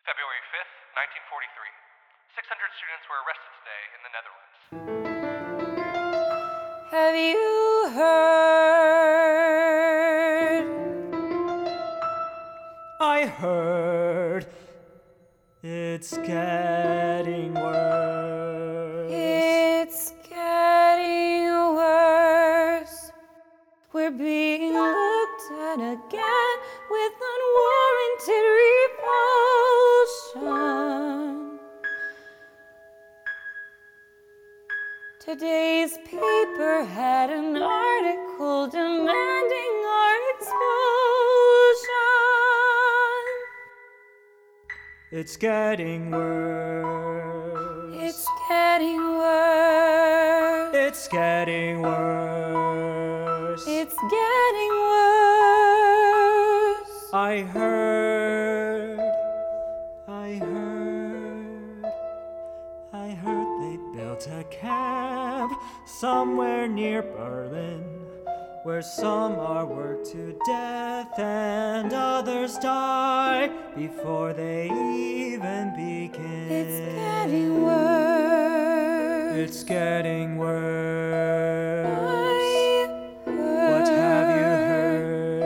February 5th, 1943. 600 students were arrested today in the Netherlands. Have you heard? I heard it's getting worse. It's getting worse. We're being looked at again with unwarranted repulsion. Today's paper had an article demanding our expulsion. It's getting worse. It's getting worse. It's getting worse. It's getting worse. I heard they built a camp somewhere near Berlin, where some are worked to death and others die before they even begin. It's getting worse. It's getting worse. What have you heard?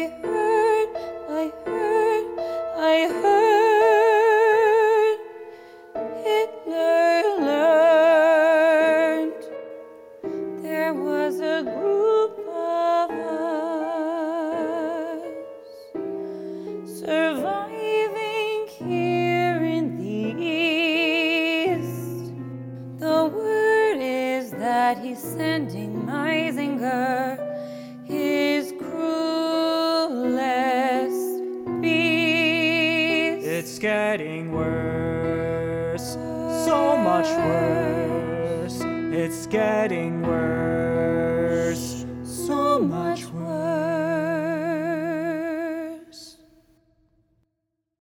I heard Hitler learned there was a group of us surviving here in the East. The word is that he's sending Meisinger, his cruelest beast. It's getting worse, so much worse. It's getting worse.